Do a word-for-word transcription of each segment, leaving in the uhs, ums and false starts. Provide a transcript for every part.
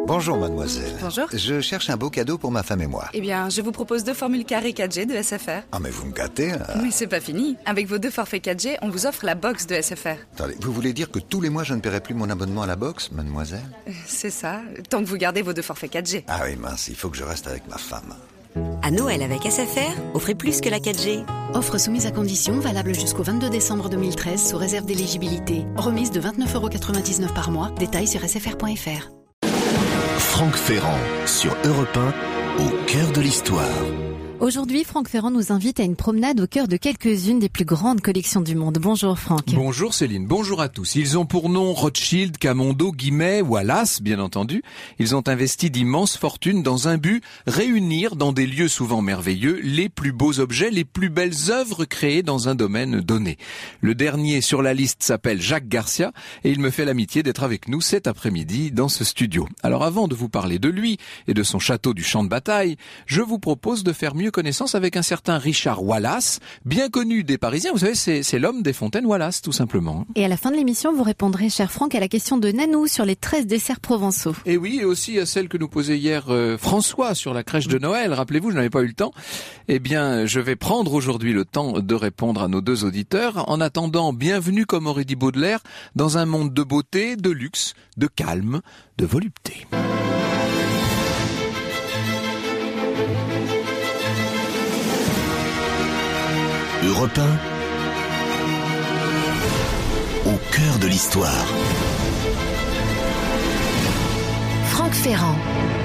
Bonjour mademoiselle. Bonjour. Je cherche un beau cadeau pour ma femme et moi. Eh bien, je vous propose deux formules carrées quatre G de S F R. Ah mais vous me gâtez hein. Mais c'est pas fini. Avec vos deux forfaits quatre G, on vous offre la box de S F R. Attendez, vous voulez dire que tous les mois je ne paierai plus mon abonnement à la box, mademoiselle? C'est ça, tant que vous gardez vos deux forfaits quatre G. Ah oui mince, il faut que je reste avec ma femme. À Noël avec S F R, offrez plus que la quatre G. Offre soumise à condition, valable jusqu'au vingt-deux décembre deux mille treize, sous réserve d'éligibilité. Remise de vingt-neuf euros quatre-vingt-dix-neuf par mois. Détails sur s f r point f r. Franck Ferrand, sur Europe un, au cœur de l'histoire. Aujourd'hui, Franck Ferrand nous invite à une promenade au cœur de quelques-unes des plus grandes collections du monde. Bonjour Franck. Bonjour Céline, bonjour à tous. Ils ont pour nom Rothschild, Camondo, Guimet, Wallace, bien entendu. Ils ont investi d'immenses fortunes dans un but, réunir dans des lieux souvent merveilleux les plus beaux objets, les plus belles œuvres créées dans un domaine donné. Le dernier sur la liste s'appelle Jacques Garcia et il me fait l'amitié d'être avec nous cet après-midi dans ce studio. Alors avant de vous parler de lui et de son château du champ de bataille, je vous propose de faire mieux connaissance avec un certain Richard Wallace, bien connu des Parisiens. Vous savez, c'est, c'est l'homme des fontaines Wallace, tout simplement. Et à la fin de l'émission, vous répondrez, cher Franck, à la question de Nanou sur les treize desserts provençaux. Et oui, et aussi à celle que nous posait hier euh, François sur la crèche de Noël. Rappelez-vous, je n'avais pas eu le temps. Eh bien, je vais prendre aujourd'hui le temps de répondre à nos deux auditeurs. En attendant, bienvenue, comme aurait dit Baudelaire, dans un monde de beauté, de luxe, de calme, de volupté. Europe un, au cœur de l'histoire. Franck Ferrand.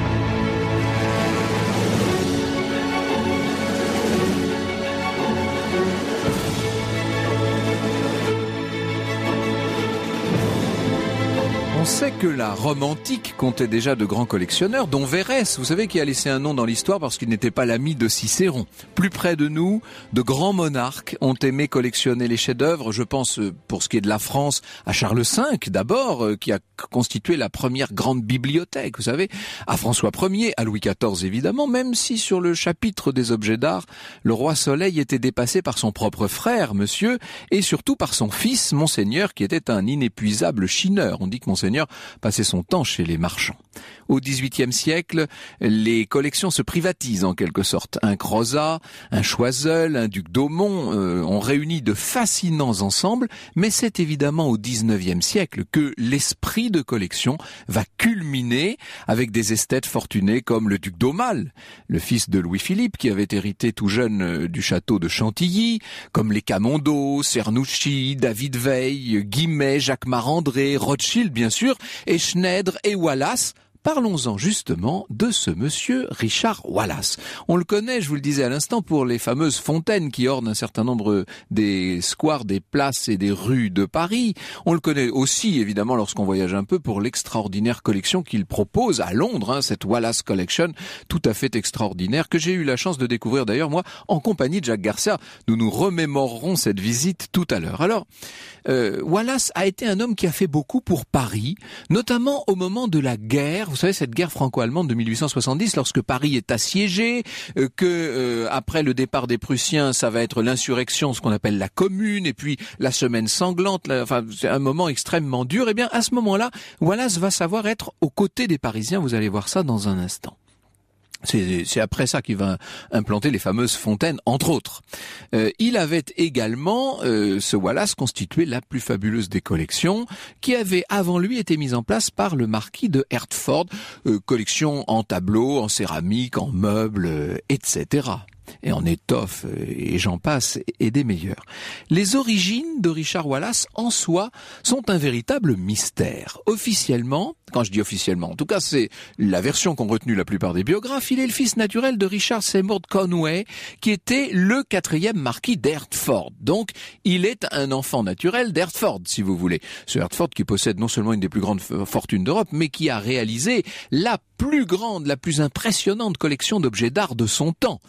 On sait que la Rome antique comptait déjà de grands collectionneurs, dont Verrès, vous savez, qui a laissé un nom dans l'histoire parce qu'il n'était pas l'ami de Cicéron. Plus près de nous, de grands monarques ont aimé collectionner les chefs-d'œuvre. Je pense, pour ce qui est de la France, à Charles cinq d'abord, qui a constitué la première grande bibliothèque, vous savez, à François Ier, à Louis quatorze évidemment, même si sur le chapitre des objets d'art, le roi Soleil était dépassé par son propre frère, monsieur, et surtout par son fils, Monseigneur, qui était un inépuisable chineur. On dit que Monseigneur passait son temps chez les marchands. Au dix-huitième siècle, les collections se privatisent en quelque sorte. Un Crozat, un Choiseul, un Duc d'Aumont euh, ont réuni de fascinants ensembles, mais c'est évidemment au dix-neuvième siècle que l'esprit de collection va culminer avec des esthètes fortunés comme le Duc d'Aumale, le fils de Louis-Philippe qui avait hérité tout jeune du château de Chantilly, comme les Camondo, Cernouchi, David Veil, Guimet, Jacques Marandré, Rothschild bien sûr, et Schneider et Wallace. Parlons-en justement de ce monsieur Richard Wallace. On le connaît, je vous le disais à l'instant, pour les fameuses fontaines qui ornent un certain nombre des squares, des places et des rues de Paris. On le connaît aussi, évidemment, lorsqu'on voyage un peu, pour l'extraordinaire collection qu'il propose à Londres, hein, cette Wallace Collection, tout à fait extraordinaire, que j'ai eu la chance de découvrir d'ailleurs, moi, en compagnie de Jacques Garcia. Nous nous remémorerons cette visite tout à l'heure. Alors, euh, Wallace a été un homme qui a fait beaucoup pour Paris, notamment au moment de la guerre. Vous savez, cette guerre franco-allemande de mille huit cent soixante-dix, lorsque Paris est assiégé, euh, que euh, après le départ des Prussiens, ça va être l'insurrection, ce qu'on appelle la Commune, et puis la semaine sanglante, la, enfin c'est un moment extrêmement dur. Et bien à ce moment-là, Wallace va savoir être aux côtés des Parisiens. Vous allez voir ça dans un instant. C'est, c'est après ça qu'il va implanter les fameuses fontaines, entre autres. Euh, il avait également, euh, ce Wallace, constitué la plus fabuleuse des collections, qui avait avant lui été mise en place par le marquis de Hertford, euh, collection en tableaux, en céramique, en meubles, euh, et cetera. Et en étoffe, et j'en passe, et des meilleurs. Les origines de Richard Wallace, en soi, sont un véritable mystère. Officiellement, quand je dis officiellement, en tout cas c'est la version qu'ont retenue la plupart des biographes, il est le fils naturel de Richard Seymour Conway, qui était le quatrième marquis d'Hertford. Donc, il est un enfant naturel d'Hertford, si vous voulez. Ce Hertford qui possède non seulement une des plus grandes fortunes d'Europe, mais qui a réalisé la plus grande, la plus impressionnante collection d'objets d'art de son temps. Et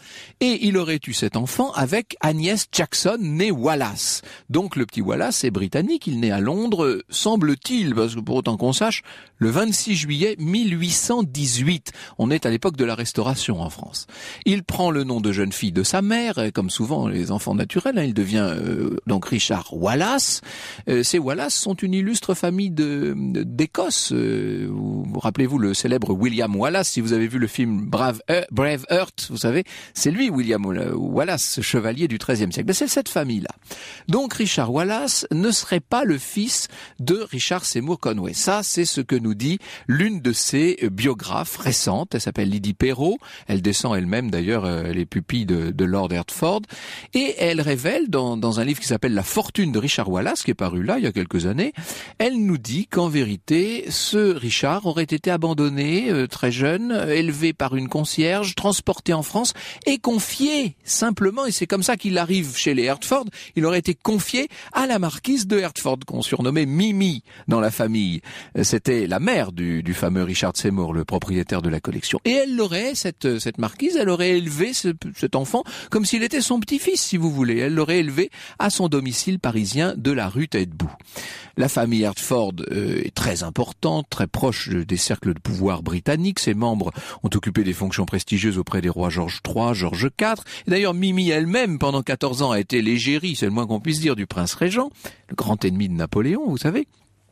Et il aurait eu cet enfant avec Agnès Jackson, née Wallace. Donc le petit Wallace est britannique, il naît à Londres, semble-t-il, parce que pour autant qu'on sache, le vingt-six juillet mille huit cent dix-huit. On est à l'époque de la Restauration en France. Il prend le nom de jeune fille de sa mère, et comme souvent les enfants naturels, hein, il devient euh, donc Richard Wallace. Euh, ces Wallace sont une illustre famille de, de d'Écosse. Euh, vous, vous rappelez-vous le célèbre William Wallace, si vous avez vu le film Brave, euh, Braveheart, vous savez, c'est lui William Wallace, ce chevalier du treizième siècle. Mais c'est cette famille-là. Donc Richard Wallace ne serait pas le fils de Richard Seymour Conway. Ça, c'est ce que nous dit l'une de ses biographes récentes. Elle s'appelle Lydie Perrault. Elle descend elle-même d'ailleurs euh, les pupilles de, de Lord Hertford. Et elle révèle dans, dans un livre qui s'appelle La fortune de Richard Wallace, qui est paru là il y a quelques années, elle nous dit qu'en vérité, ce Richard aurait été abandonné euh, très jeune, euh, élevé par une concierge, transporté en France et confié simplement, et c'est comme ça qu'il arrive chez les Hertford, il aurait été confié à la marquise de Hertford, qu'on surnommait Mimi dans la famille. C'était la mère du, du fameux Richard Seymour, le propriétaire de la collection. Et elle l'aurait, cette, cette marquise, elle aurait élevé ce, cet enfant comme s'il était son petit-fils, si vous voulez. Elle l'aurait élevé à son domicile parisien de la rue Taitbout. La famille Hertford euh, est très importante, très proche des cercles de pouvoir britanniques. Ses membres ont occupé des fonctions prestigieuses auprès des rois George trois, George quatre. Et d'ailleurs, Mimi elle-même, pendant quatorze ans, a été l'égérie, c'est le moins qu'on puisse dire, du prince régent, le grand ennemi de Napoléon, vous savez.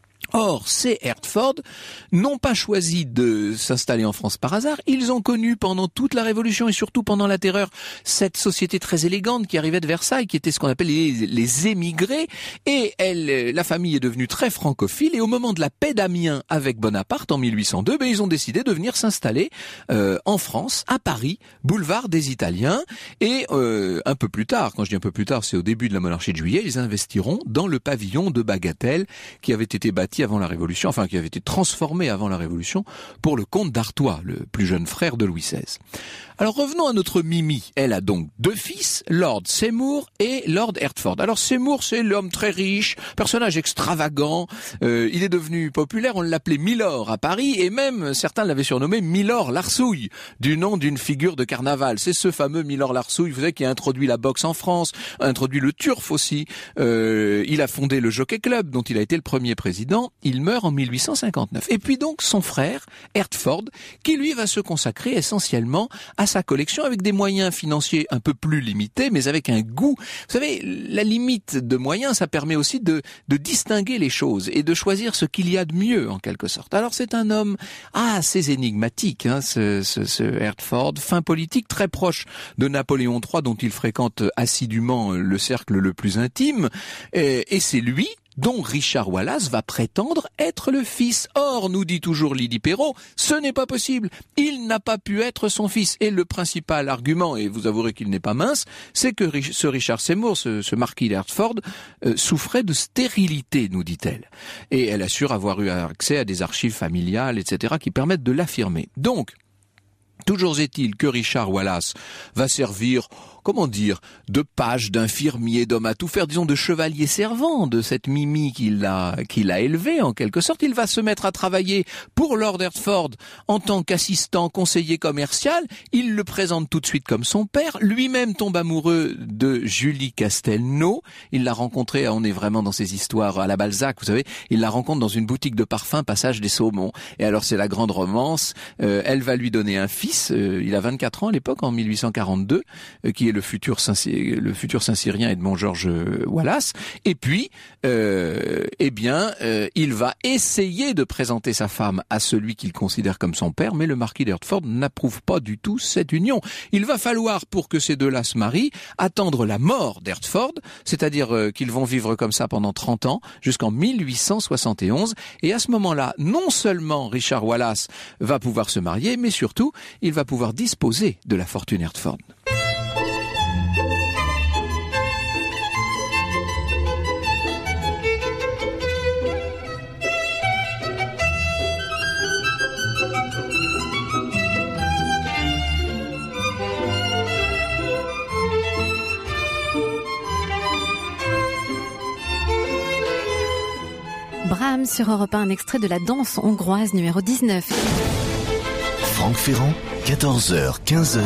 Or, ces Hertford n'ont pas choisi de s'installer en France par hasard. Ils ont connu pendant toute la Révolution et surtout pendant la Terreur cette société très élégante qui arrivait de Versailles, qui était ce qu'on appelle les, les émigrés. Et elle, la famille est devenue très francophile. Et au moment de la paix d'Amiens avec Bonaparte en mille huit cent deux, ben, ils ont décidé de venir s'installer euh, en France, à Paris, boulevard des Italiens. Et euh, un peu plus tard, quand je dis un peu plus tard, c'est au début de la monarchie de Juillet, ils investiront dans le pavillon de Bagatelle qui avait été bâti avant la Révolution, enfin qui avait été transformé avant la Révolution pour le comte d'Artois, le plus jeune frère de Louis seize. Alors revenons à notre Mimi. Elle a donc deux fils, Lord Seymour et Lord Hertford. Alors Seymour, c'est l'homme très riche, personnage extravagant, euh, il est devenu populaire, on l'appelait Milord à Paris et même certains l'avaient surnommé Milord Larsouille, du nom d'une figure de carnaval. C'est ce fameux Milord Larsouille, vous savez, qui a introduit la boxe en France, a introduit le turf aussi. Euh, il a fondé le Jockey Club, dont il a été le premier président. Il meurt en mille huit cent cinquante-neuf. Et puis donc son frère, Hertford, qui lui va se consacrer essentiellement à sa collection avec des moyens financiers un peu plus limités, mais avec un goût. Vous savez, la limite de moyens, ça permet aussi de, de distinguer les choses et de choisir ce qu'il y a de mieux, en quelque sorte. Alors c'est un homme assez énigmatique, hein, ce, ce, ce Hertford, fin politique, très proche de Napoléon trois, dont il fréquente assidûment le cercle le plus intime, et, et c'est lui dont Richard Wallace va prétendre être le fils. Or, nous dit toujours Lydie Perrault, ce n'est pas possible. Il n'a pas pu être son fils. Et le principal argument, et vous avouerez qu'il n'est pas mince, c'est que ce Richard Seymour, ce, ce marquis d'Hertford, euh, souffrait de stérilité, nous dit-elle. Et elle assure avoir eu accès à des archives familiales, et cetera, qui permettent de l'affirmer. Donc, toujours est-il que Richard Wallace va servir, comment dire, de page, d'infirmier, d'homme à tout faire, disons de chevalier servant de cette Mimi qu'il a, qu'il a élevée en quelque sorte. Il va se mettre à travailler pour Lord Hertford en tant qu'assistant conseiller commercial. Il le présente tout de suite comme son père. Lui-même tombe amoureux de Julie Castelnau. Il l'a rencontrée, on est vraiment dans ces histoires à la Balzac, vous savez, il la rencontre dans une boutique de parfums, passage des Saumons. Et alors c'est la grande romance. Euh, elle va lui donner un fils. Euh, il a vingt-quatre ans à l'époque, en mille huit cent quarante-deux, euh, qui est le futur Saint le futur Saint-Cyrien Edmond Georges Wallace. Et puis, euh, eh bien, euh, il va essayer de présenter sa femme à celui qu'il considère comme son père, mais le marquis d'Hertford n'approuve pas du tout cette union. Il va falloir, pour que ces deux-là se marient, attendre la mort d'Hertford, c'est-à-dire euh, qu'ils vont vivre comme ça pendant trente ans, jusqu'en mille huit cent soixante et onze. Et à ce moment-là, non seulement Richard Wallace va pouvoir se marier, mais surtout, il va pouvoir disposer de la fortune Hertford. Brahms sur Europe un, un extrait de la danse hongroise numéro dix-neuf. Franck Ferrand, quatorze heures, quinze heures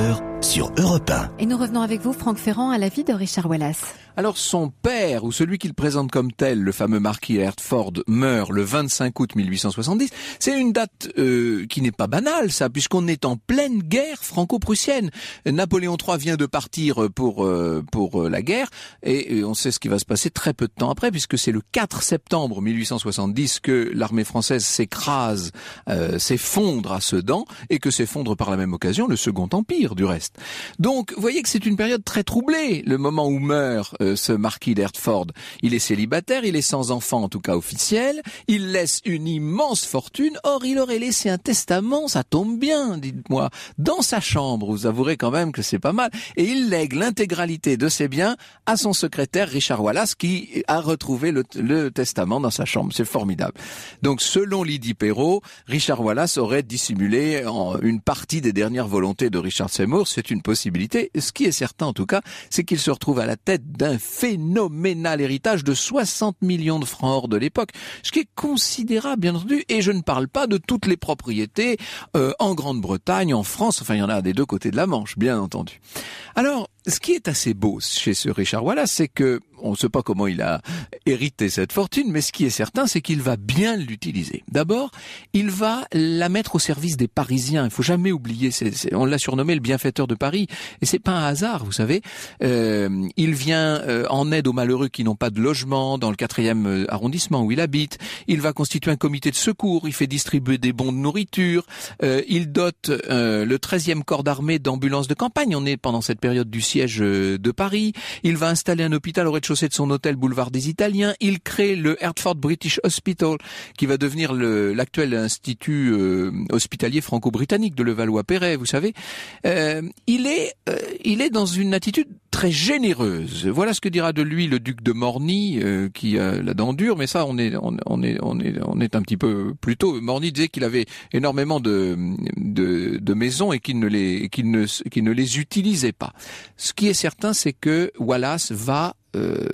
sur Europe un. Et nous revenons avec vous, Franck Ferrand, à la vie de Richard Wallace. Alors son père, ou celui qu'il présente comme tel, le fameux marquis Hertford, meurt le vingt-cinq août mille huit cent soixante-dix. C'est une date euh, qui n'est pas banale, ça, puisqu'on est en pleine guerre franco-prussienne. Napoléon trois vient de partir pour euh, pour euh, la guerre, et, et on sait ce qui va se passer très peu de temps après, puisque c'est le quatre septembre mille huit cent soixante-dix que l'armée française s'écrase, euh, s'effondre à Sedan, et que s'effondre par la même occasion le Second Empire, du reste. Donc, vous voyez que c'est une période très troublée, le moment où meurt euh, ce marquis d'Hertford. Il est célibataire, il est sans enfant, en tout cas officiel, il laisse une immense fortune, or il aurait laissé un testament, ça tombe bien, dites-moi, dans sa chambre, vous avouerez quand même que c'est pas mal, et il lègue l'intégralité de ses biens à son secrétaire Richard Wallace, qui a retrouvé le, le testament dans sa chambre. C'est formidable. Donc, selon Lydie Perrault, Richard Wallace aurait dissimulé en une partie des dernières volontés de Richard Seymour. C'est une possibilité. Ce qui est certain, en tout cas, c'est qu'il se retrouve à la tête d'un phénoménal héritage de soixante millions de francs hors de l'époque, ce qui est considérable, bien entendu, et je ne parle pas de toutes les propriétés euh, en Grande-Bretagne, en France, enfin il y en a des deux côtés de la Manche, bien entendu. Alors, ce qui est assez beau chez ce Richard Wallace, c'est que on ne sait pas comment il a hérité cette fortune, mais ce qui est certain, c'est qu'il va bien l'utiliser. D'abord, il va la mettre au service des Parisiens. Il faut jamais oublier, c'est, c'est, on l'a surnommé le bienfaiteur de Paris, et c'est pas un hasard, vous savez. Euh, il vient euh, en aide aux malheureux qui n'ont pas de logement dans le quatrième arrondissement où il habite. Il va constituer un comité de secours. Il fait distribuer des bons de nourriture. Euh, il dote euh, le treizième corps d'armée d'ambulances de campagne. On est pendant cette période du siège de Paris. Il va installer un hôpital au rez-de-chaussée de son hôtel boulevard des Italiens. Il crée le Hertford British Hospital, qui va devenir le, l'actuel institut euh, hospitalier franco-britannique de Levallois-Perret, vous savez. Euh, il est, euh, il est dans une attitude très généreuse. Voilà ce que dira de lui le duc de Morny, euh, qui a la dent dure, mais ça, on est, on, on est, on est, on est un petit peu plus tôt. Morny disait qu'il avait énormément de, de, de maisons et qu'il ne les, qu'il ne, qu'il ne les utilisait pas. Ce qui est certain, c'est que Wallace va euh,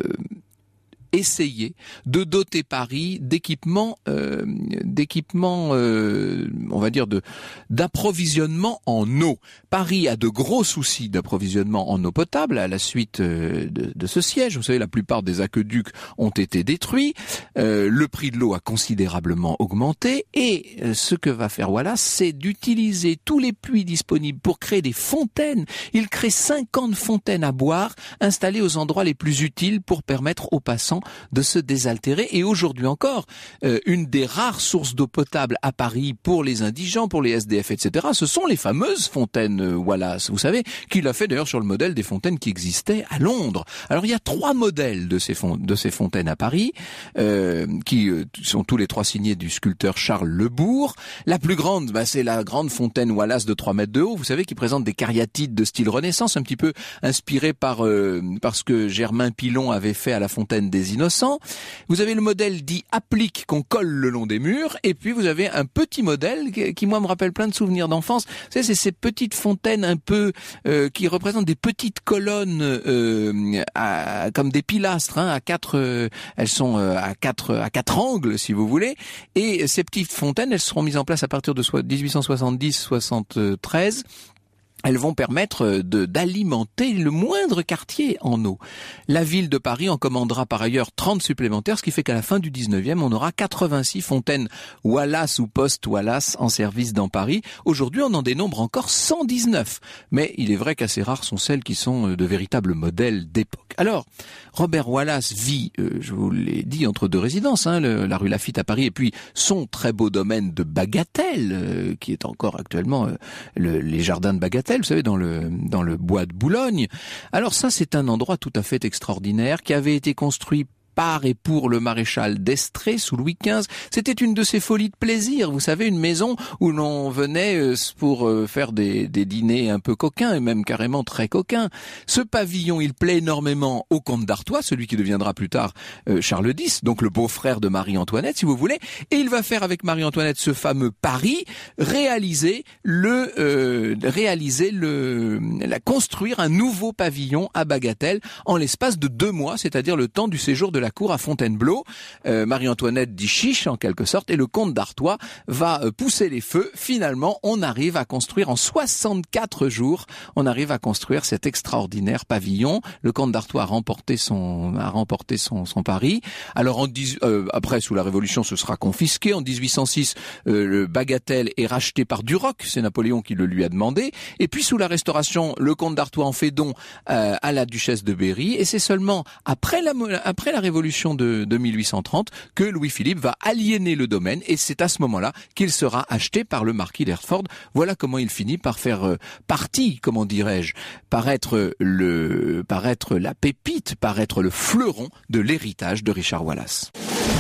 essayer de doter Paris d'équipements, euh, d'équipements, euh, on va dire de d'approvisionnement en eau. Paris a de gros soucis d'approvisionnement en eau potable à la suite euh, de, de ce siège. Vous savez, la plupart des aqueducs ont été détruits. Euh, le prix de l'eau a considérablement augmenté, et euh, ce que va faire Wallace, c'est d'utiliser tous les puits disponibles pour créer des fontaines. Il crée cinquante fontaines à boire installées aux endroits les plus utiles pour permettre aux passants de se désaltérer. Et aujourd'hui encore, euh, une des rares sources d'eau potable à Paris pour les indigents, pour les S D F, et cetera, ce sont les fameuses fontaines euh, Wallace. Vous savez, qu'il a fait d'ailleurs sur le modèle des fontaines qui existaient à Londres. Alors il y a trois modèles de ces, font- de ces fontaines à Paris, euh, qui euh, sont tous les trois signés du sculpteur Charles Lebourg. La plus grande, bah, c'est la grande fontaine Wallace de trois mètres de haut, vous savez, qui présente des cariatides de style Renaissance, un petit peu inspiré par, euh, par ce que Germain Pilon avait fait à la fontaine des Innocents. Vous avez le modèle dit applique qu'on colle le long des murs, et puis vous avez un petit modèle qui, qui moi me rappelle plein de souvenirs d'enfance. Vous savez, c'est ces petites fontaines un peu euh, qui représentent des petites colonnes euh, à, comme des pilastres, hein, à quatre, euh, elles sont euh, à quatre à quatre angles si vous voulez. Et ces petites fontaines, elles seront mises en place à partir de dix-huit cent soixante-dix soixante-treize. Elles vont permettre de, d'alimenter le moindre quartier en eau. La ville de Paris en commandera par ailleurs trente supplémentaires, ce qui fait qu'à la fin du dix-neuvième, on aura quatre-vingt-six fontaines Wallace ou post-Wallace en service dans Paris. Aujourd'hui, on en dénombre encore cent dix-neuf. Mais il est vrai qu'assez rares sont celles qui sont de véritables modèles d'époque. Alors, Robert Wallace vit, euh, je vous l'ai dit, entre deux résidences, hein, le, la rue Laffitte à Paris, et puis son très beau domaine de Bagatelle, euh, qui est encore actuellement euh, le, les jardins de Bagatelle, vous savez, dans le dans le bois de Boulogne. Alors ça, c'est un endroit tout à fait extraordinaire qui avait été construit par et pour le maréchal d'Estrées sous Louis quinze. C'était une de ces folies de plaisir, vous savez, une maison où l'on venait pour faire des, des dîners un peu coquins, et même carrément très coquins. Ce pavillon, il plaît énormément au comte d'Artois, celui qui deviendra plus tard euh, Charles X, donc le beau-frère de Marie-Antoinette, si vous voulez, et il va faire avec Marie-Antoinette ce fameux pari, réaliser le, euh, réaliser le, la construire un nouveau pavillon à Bagatelle en l'espace de deux mois, c'est-à-dire le temps du séjour de la cour à Fontainebleau. Euh, Marie-Antoinette dit chiche en quelque sorte et le comte d'Artois va euh, pousser les feux. Finalement, on arrive à construire en soixante-quatre jours, on arrive à construire cet extraordinaire pavillon. Le comte d'Artois a remporté son a remporté son, son pari. Alors en dix, euh, après sous la Révolution, ce sera confisqué. En dix-huit cent six, euh, le Bagatelle est racheté par Duroc, c'est Napoléon qui le lui a demandé. Et puis sous la Restauration, le comte d'Artois en fait don euh, à la duchesse de Berry. Et c'est seulement après la après la Révolution de, de mille huit cent trente que Louis-Philippe va aliéner le domaine. Et c'est à ce moment-là qu'il sera acheté par le marquis d'Hertford. Voilà comment il finit par faire euh, partie, comment dirais-je, par être le, par être la pépite, par être le fleuron de l'héritage de Richard Wallace.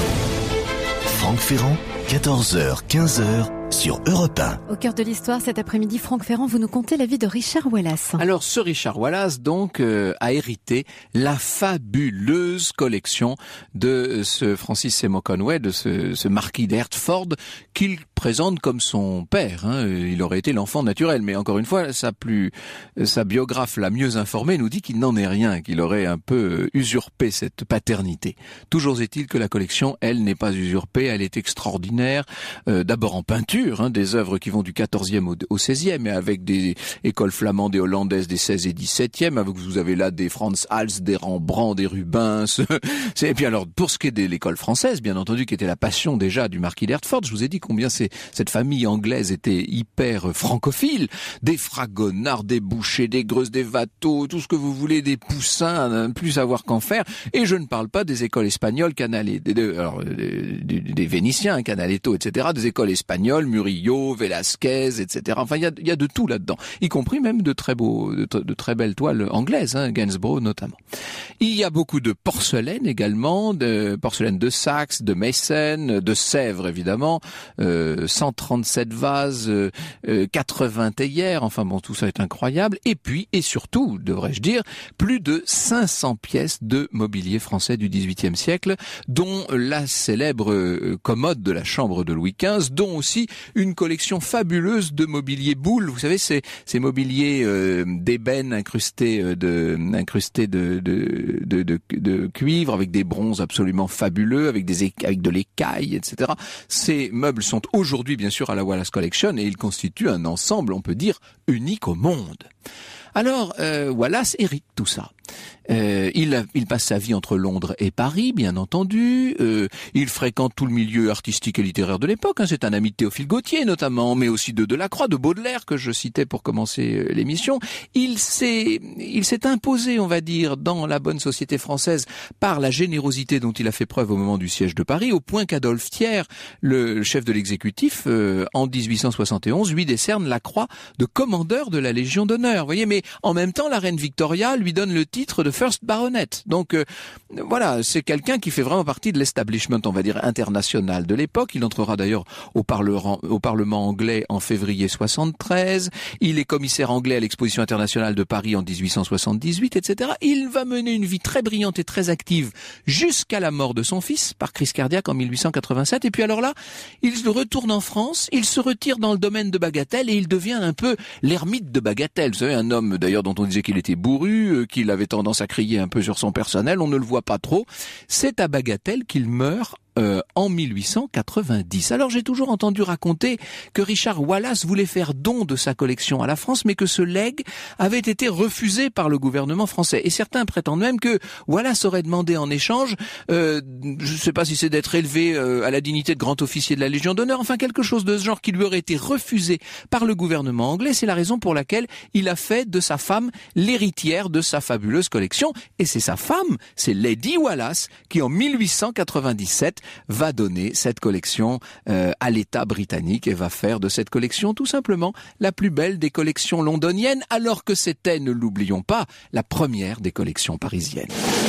Franck Ferrand, quatorze heures quinze sur Europe un. Au cœur de l'histoire, cet après-midi, Franck Ferrand, vous nous contez la vie de Richard Wallace. Alors, ce Richard Wallace, donc, euh, a hérité la fabuleuse collection de ce Francis Seymour Conway, de ce, ce marquis d'Hertford, qu'il présente comme son père. Hein. Il aurait été l'enfant naturel, mais encore une fois, sa plus, sa biographe la mieux informée nous dit qu'il n'en est rien, qu'il aurait un peu usurpé cette paternité. Toujours est-il que la collection, elle, n'est pas usurpée, elle est extraordinaire. Euh, d'abord en peinture, Hein, des œuvres qui vont du quatorzième au, au seizième, et avec des écoles flamandes et hollandaises des seize et dix-septième, avec vous avez là des Frans Hals, des Rembrandt, des Rubens. Et puis alors, pour ce qui est de l'école française, bien entendu, qui était la passion déjà du marquis d'Hertford, je vous ai dit combien c'est, cette famille anglaise était hyper francophile. Des Fragonard, des Boucher, des Greuze, des Watteau, tout ce que vous voulez, des Poussins, ne plus savoir qu'en faire. Et je ne parle pas des écoles espagnoles, Canaletto, des, alors, des, des Vénitiens, Canaletto, et cetera, des écoles espagnoles, Murillo, Velázquez, et cetera. Enfin, il y a, y a de tout là-dedans, y compris même de très beaux, de, de très belles toiles anglaises, hein, Gainsborough notamment. Il y a beaucoup de porcelaine également, de porcelaine de Saxe, de Meissen, de Sèvres évidemment, euh, cent trente-sept vases, euh, quatre-vingts théières, enfin bon, tout ça est incroyable. Et puis, et surtout, devrais-je dire, plus de cinq cents pièces de mobilier français du dix-huitième siècle, dont la célèbre euh, commode de la chambre de Louis quinze, dont aussi une collection fabuleuse de mobilier boule. Vous savez, c'est ces mobiliers euh, d'ébène incrustés euh, de incrustés de de, de de de cuivre avec des bronzes absolument fabuleux, avec des avec de l'écaille, et cetera. Ces meubles sont aujourd'hui bien sûr à la Wallace Collection et ils constituent un ensemble, on peut dire, unique au monde. Alors, euh, Wallace hérite tout ça. Euh, il, il passe sa vie entre Londres et Paris, bien entendu. Euh, il fréquente tout le milieu artistique et littéraire de l'époque. Hein. C'est un ami de Théophile Gautier, notamment, mais aussi de Delacroix, de Baudelaire, que je citais pour commencer l'émission. Il s'est, il s'est imposé, on va dire, dans la bonne société française par la générosité dont il a fait preuve au moment du siège de Paris, au point qu'Adolphe Thiers, le chef de l'exécutif, euh, en dix-huit cent soixante et onze, lui décerne la croix de commandeur de la Légion d'honneur. Vous voyez, mais en même temps, la reine Victoria lui donne le titre de First Baronet. Donc euh, voilà, c'est quelqu'un qui fait vraiment partie de l'establishment, on va dire, international de l'époque. Il entrera d'ailleurs au Parlement, au Parlement anglais en février soixante-treize. Il est commissaire anglais à l'exposition internationale de Paris en dix-huit cent soixante-dix-huit, et cetera. Il va mener une vie très brillante et très active jusqu'à la mort de son fils par crise cardiaque en mille huit cent quatre-vingt-sept. Et puis alors là, il retourne en France, il se retire dans le domaine de Bagatelle et il devient un peu l'ermite de Bagatelle. Vous savez, un homme d'ailleurs dont on disait qu'il était bourru, qu'il avait tendance à crier un peu sur son personnel, on ne le voit pas trop. C'est à Bagatelle qu'il meurt Euh, en mille huit cent quatre-vingt-dix. Alors j'ai toujours entendu raconter que Richard Wallace voulait faire don de sa collection à la France, mais que ce legs avait été refusé par le gouvernement français. Et certains prétendent même que Wallace aurait demandé en échange, euh, je ne sais pas si c'est d'être élevé euh, à la dignité de grand officier de la Légion d'honneur, enfin quelque chose de ce genre qui lui aurait été refusé par le gouvernement anglais. C'est la raison pour laquelle il a fait de sa femme l'héritière de sa fabuleuse collection. Et c'est sa femme, c'est Lady Wallace, qui en mille huit cent quatre-vingt-dix-sept va donner cette collection euh, à l'État britannique et va faire de cette collection tout simplement la plus belle des collections londoniennes, alors que c'était, ne l'oublions pas, la première des collections parisiennes.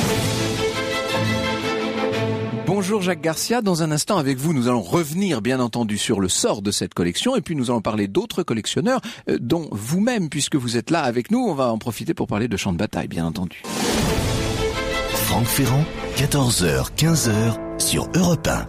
Bonjour Jacques Garcia, dans un instant avec vous nous allons revenir bien entendu sur le sort de cette collection et puis nous allons parler d'autres collectionneurs euh, dont vous-même, puisque vous êtes là avec nous, on va en profiter pour parler de champ de bataille bien entendu. Franck Ferrand, quatorze heures quinze sur Europe un.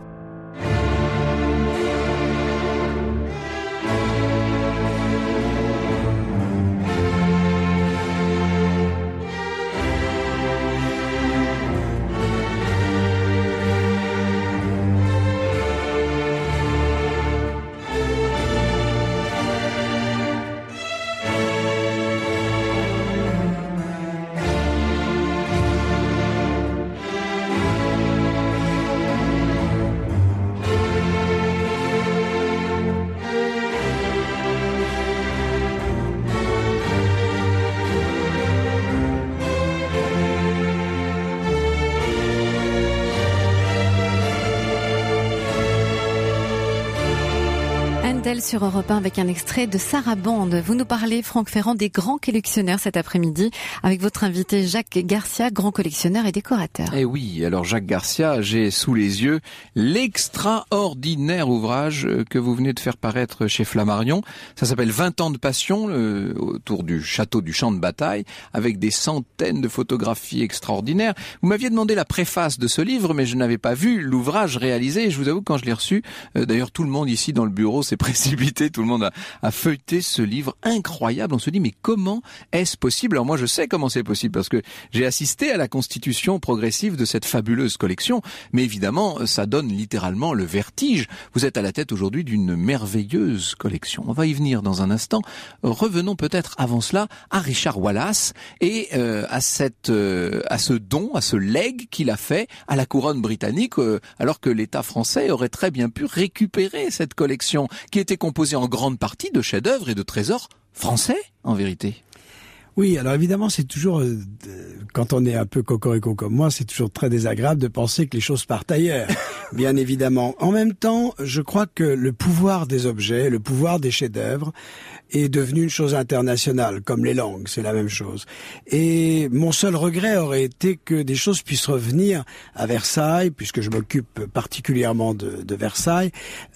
Bell sur Europe un avec un extrait de Sarah Band. Vous nous parlez, Franck Ferrand, des grands collectionneurs cet après-midi avec votre invité Jacques Garcia, grand collectionneur et décorateur. Eh oui, alors Jacques Garcia, j'ai sous les yeux l'extraordinaire ouvrage que vous venez de faire paraître chez Flammarion. Ça s'appelle vingt ans de passion, euh, autour du château du champ de bataille, avec des centaines de photographies extraordinaires. Vous m'aviez demandé la préface de ce livre, mais je n'avais pas vu l'ouvrage réalisé. Et je vous avoue, quand je l'ai reçu, euh, d'ailleurs tout le monde ici dans le bureau s'est précipité, tout le monde a, a feuilleté ce livre incroyable. On se dit, mais comment est-ce possible? Alors moi je sais comment c'est possible, parce que j'ai assisté à la constitution progressive de cette fabuleuse collection, mais évidemment ça donne littéralement le vertige. Vous êtes à la tête aujourd'hui d'une merveilleuse collection. On va y venir dans un instant. Revenons peut-être avant cela à Richard Wallace et euh, à cette euh, à ce don, à ce legs qu'il a fait à la couronne britannique, euh, alors que l'État français aurait très bien pu récupérer cette collection qui était composée en grande partie de chefs-d'œuvre et de trésors français, en vérité. Oui, alors évidemment, c'est toujours, euh, quand on est un peu cocorico comme moi, c'est toujours très désagréable de penser que les choses partent ailleurs, bien évidemment. En même temps, je crois que le pouvoir des objets, le pouvoir des chefs-d'œuvre est devenu une chose internationale, comme les langues, c'est la même chose. Et mon seul regret aurait été que des choses puissent revenir à Versailles, puisque je m'occupe particulièrement de, de Versailles,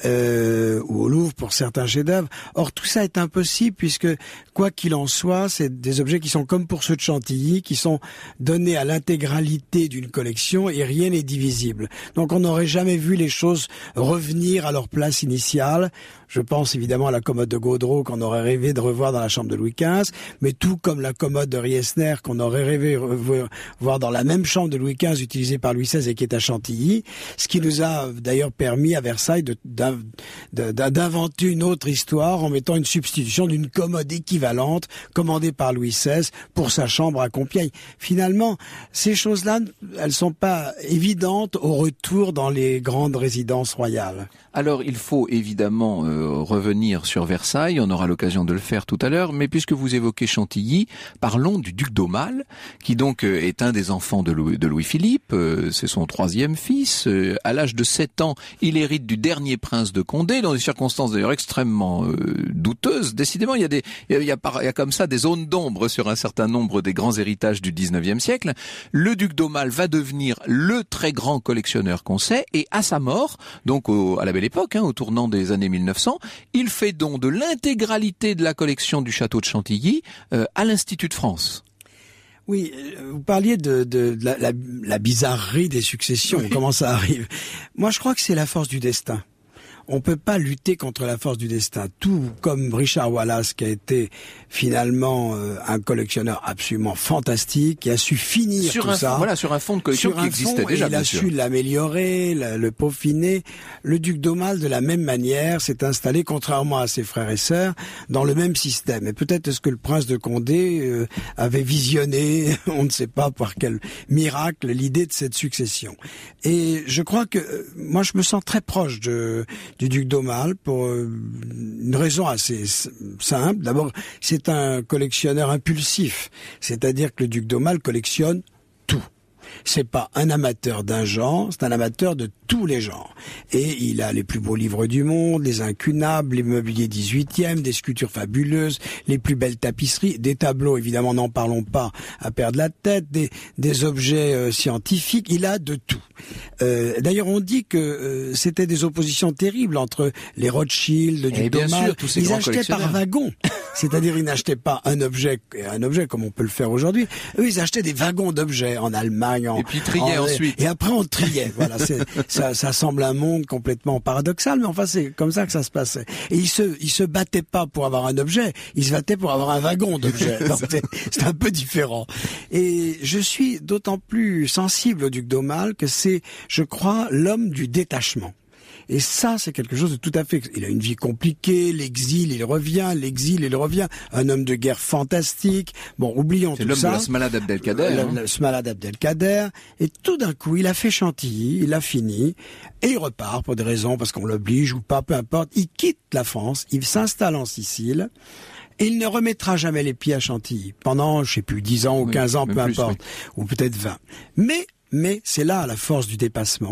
euh, ou au Louvre pour certains chefs-d'œuvre. Or, tout ça est impossible, puisque, quoi qu'il en soit, c'est des objets qui sont comme pour ceux de Chantilly, qui sont donnés à l'intégralité d'une collection et rien n'est divisible. Donc on n'aurait jamais vu les choses revenir à leur place initiale. Je pense évidemment à la commode de Gaudreau qu'on aurait rêvé de revoir dans la chambre de Louis quinze, mais tout comme la commode de Riesner qu'on aurait rêvé de voir dans la même chambre de Louis quinze utilisée par Louis seize et qui est à Chantilly, ce qui nous a d'ailleurs permis à Versailles de, de, de, d'inventer une autre histoire en mettant une substitution d'une commode équivalente commandée par Louis seize pour sa chambre à Compiègne. Finalement, ces choses-là, elles sont pas évidentes au retour dans les grandes résidences royales. Alors, il faut évidemment euh, revenir sur Versailles, on aura l'occasion de le faire tout à l'heure, mais puisque vous évoquez Chantilly, parlons du duc d'Aumale, qui donc euh, est un des enfants de, Louis, de Louis-Philippe, euh, c'est son troisième fils. Euh, à l'âge de sept ans, il hérite du dernier prince de Condé, dans des circonstances d'ailleurs extrêmement euh, douteuses. Décidément, il y a des, il y a, il y a, il y a comme ça des zones d'ombre sur un certain nombre des grands héritages du dix-neuvième siècle. Le duc d'Aumale va devenir le très grand collectionneur qu'on sait, et à sa mort, donc au, à la belle époque, hein, au tournant des années mille neuf cents, il fait don de l'intégralité de la collection du château de Chantilly euh, à l'Institut de France. Oui, vous parliez de, de, de la, la, la bizarrerie des successions, oui. Comment ça arrive. Moi, je crois que c'est la force du destin. On peut pas lutter contre la force du destin. Tout comme Richard Wallace, qui a été finalement euh, un collectionneur absolument fantastique, qui a su finir sur tout un, ça. Voilà, sur un fond de collection sur qui un existait fond, déjà, et il a sûr. su l'améliorer, le, le peaufiner. Le duc d'Aumale, de la même manière, s'est installé, contrairement à ses frères et sœurs, dans le même système. Et peut-être est-ce que le prince de Condé euh, avait visionné, on ne sait pas par quel miracle, l'idée de cette succession. Et je crois que, euh, moi je me sens très proche de du duc d'Aumale pour une raison assez simple. D'abord, c'est un collectionneur impulsif, c'est-à-dire que le duc d'Aumale collectionne tout. C'est pas un amateur d'un genre, c'est un amateur de tous les genres. Et il a les plus beaux livres du monde, les incunables, les mobiliers dix-huitième, des sculptures fabuleuses, les plus belles tapisseries, des tableaux, évidemment, n'en parlons pas, à perdre la tête, des, des objets euh, scientifiques, il a de tout. Euh, d'ailleurs, on dit que euh, c'était des oppositions terribles entre les Rothschild, le duc d'Aumale. Ils achetaient par wagon. C'est-à-dire, ils n'achetaient pas un objet, un objet comme on peut le faire aujourd'hui. Eux, ils achetaient des wagons d'objets en Allemagne. En, et puis triaient en, ensuite. Et après, on triait. Voilà, c'est, ça, ça semble un monde complètement paradoxal, mais enfin, c'est comme ça que ça se passait. Et ils se, ils se battaient pas pour avoir un objet, ils se battaient pour avoir un wagon d'objets. c'est, c'est un peu différent. Et je suis d'autant plus sensible au duc d'Aumale que c'est, je crois, l'homme du détachement. Et ça, c'est quelque chose de tout à fait... Il a une vie compliquée, l'exil, il revient, l'exil, il revient. Un homme de guerre fantastique. Bon, oublions c'est tout ça. C'est l'homme de la Smala d'Abdelkader. Le, le, le Smala d'Abdelkader. Et tout d'un coup, il a fait Chantilly, il a fini, et il repart pour des raisons, parce qu'on l'oblige ou pas, peu importe. Il quitte la France, il s'installe en Sicile, et il ne remettra jamais les pieds à Chantilly. Pendant, je sais plus, dix ans ou quinze oui, ans, peu plus, importe. Oui. Ou peut-être vingt. Mais, mais, c'est là la force du dépassement.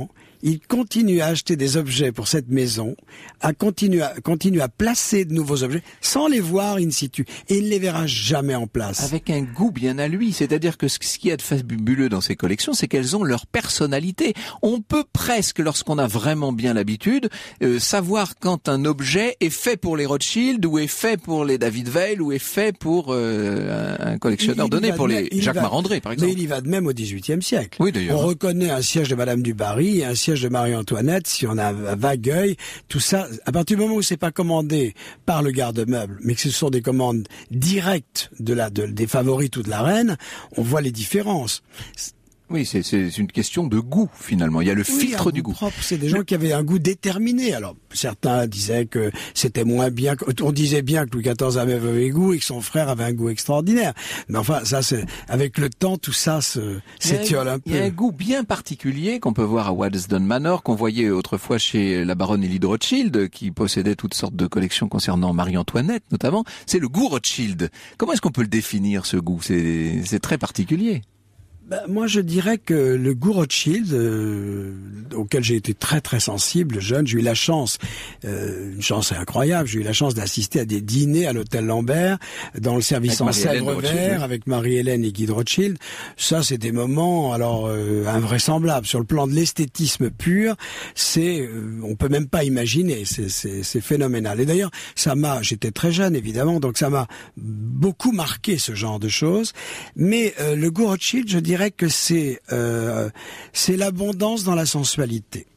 il continue à acheter des objets pour cette maison, à continuer à, continue à placer de nouveaux objets sans les voir in situ. Et il ne les verra jamais en place. Avec un goût bien à lui. C'est-à-dire que ce qu'il y a de fabuleux dans ces collections, c'est qu'elles ont leur personnalité. On peut presque, lorsqu'on a vraiment bien l'habitude, euh, savoir quand un objet est fait pour les Rothschild ou est fait pour les David Weil ou est fait pour euh, un collectionneur donné, pour les Jacques Marandré, par exemple. Mais il y va de même au dix-huitième siècle. Oui, d'ailleurs. On reconnaît un siège de Madame du Barry et un siège de Marie-Antoinette si on a un vague œil. Tout ça, à partir du moment où c'est pas commandé par le garde-meuble, mais que ce sont des commandes directes de la, de, des favorites ou de la reine, on voit les différences. Oui, c'est, c'est une question de goût, finalement. Il y a le oui, filtre du goût. Propre. C'est des gens qui avaient un goût déterminé. Alors, certains disaient que c'était moins bien. On disait bien que Louis quatorze avait mauvais goût et que son frère avait un goût extraordinaire. Mais enfin, ça, c'est, avec le temps, tout ça se, s'étiole un peu. Il y a un goût bien particulier qu'on peut voir à Waddesdon Manor, qu'on voyait autrefois chez la baronne Élie de Rothschild, qui possédait toutes sortes de collections concernant Marie-Antoinette, notamment. C'est le goût Rothschild. Comment est-ce qu'on peut le définir, ce goût? C'est, c'est très particulier. Ben, moi, je dirais que le goût Rothschild, euh, auquel j'ai été très très sensible, jeune, j'ai eu la chance, euh, une chance incroyable, j'ai eu la chance d'assister à des dîners à l'hôtel Lambert, dans le service en Sèvres vert, avec Marie-Hélène et Guy de Rothschild. Ça, c'est des moments, alors, euh, invraisemblables. Sur le plan de l'esthétisme pur, c'est, euh, on peut même pas imaginer, c'est, c'est, c'est phénoménal. Et d'ailleurs, ça m'a, j'étais très jeune, évidemment, donc ça m'a beaucoup marqué, ce genre de choses. Mais euh, le goût Rothschild, je dirais, Je dirais que c'est euh, c'est l'abondance dans la sensualité.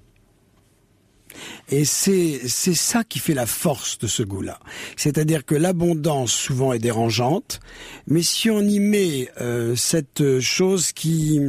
Et c'est c'est ça qui fait la force de ce goût-là. C'est-à-dire que l'abondance souvent est dérangeante, mais si on y met euh, cette chose qui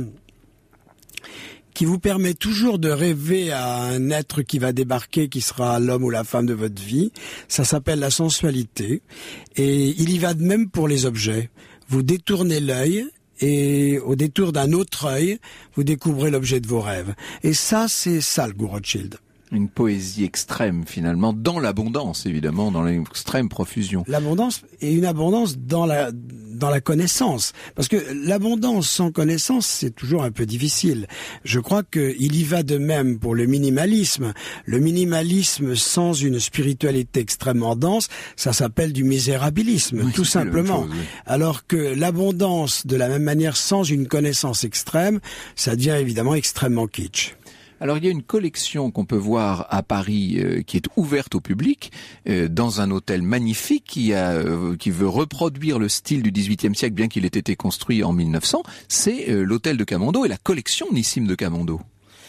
qui vous permet toujours de rêver à un être qui va débarquer, qui sera l'homme ou la femme de votre vie, ça s'appelle la sensualité. Et il y va de même pour les objets. Vous détournez l'œil, et au détour d'un autre œil, vous découvrez l'objet de vos rêves. Et ça, c'est ça le goût Rothschild. Une poésie extrême, finalement, dans l'abondance, évidemment, dans l'extrême profusion. L'abondance, et une abondance dans la dans la connaissance. Parce que l'abondance sans connaissance, c'est toujours un peu difficile. Je crois qu'il y va de même pour le minimalisme. Le minimalisme sans une spiritualité extrêmement dense, ça s'appelle du misérabilisme, oui, tout simplement. Chose, oui. Alors que l'abondance, de la même manière, sans une connaissance extrême, ça devient évidemment extrêmement kitsch. Alors il y a une collection qu'on peut voir à Paris euh, qui est ouverte au public euh, dans un hôtel magnifique qui a euh, qui veut reproduire le style du dix-huitième siècle bien qu'il ait été construit en mille neuf cents, c'est euh, l'hôtel de Camondo et la collection Nissim de Camondo.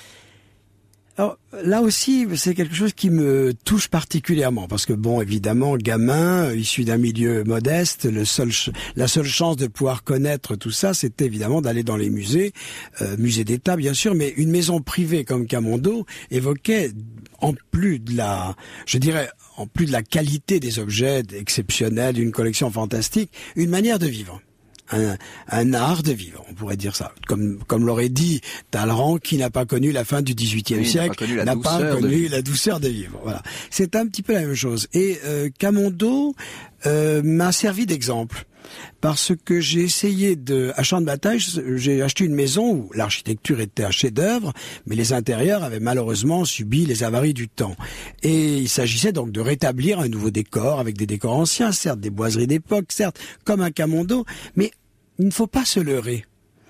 Alors, là aussi, c'est quelque chose qui me touche particulièrement parce que bon, évidemment, gamin, euh, issu d'un milieu modeste, le seul, la seule chance de pouvoir connaître tout ça, c'était évidemment d'aller dans les musées, euh, musées d'État bien sûr, mais une maison privée comme Camondo évoquait, en plus de la, je dirais, en plus de la qualité des objets exceptionnels, d'une collection fantastique, une manière de vivre. Un, un art de vivre, on pourrait dire ça. Comme, comme l'aurait dit Talleyrand, qui n'a pas connu la fin du dix-huitième oui, siècle, n'a pas connu, la, pas connu la douceur de vivre. Voilà. C'est un petit peu la même chose. Et euh, Camondo euh, m'a servi d'exemple. Parce que j'ai essayé de, à Champ de Bataille, j'ai acheté une maison où l'architecture était un chef-d'œuvre, mais les intérieurs avaient malheureusement subi les avaries du temps. Et il s'agissait donc de rétablir un nouveau décor avec des décors anciens, certes, des boiseries d'époque, certes, comme un Camondo, mais il ne faut pas se leurrer.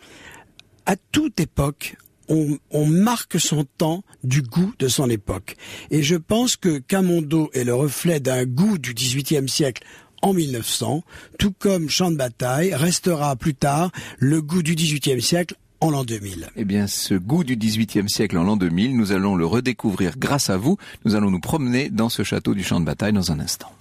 À toute époque, on, on marque son temps du goût de son époque. Et je pense que Camondo est le reflet d'un goût du dix-huitième siècle en mille neuf cents, tout comme Champ de Bataille restera plus tard le goût du dix-huitième siècle en l'an deux mille. Eh bien, ce goût du dix-huitième siècle en l'an deux mille, nous allons le redécouvrir grâce à vous. Nous allons nous promener dans ce château du Champ de Bataille dans un instant.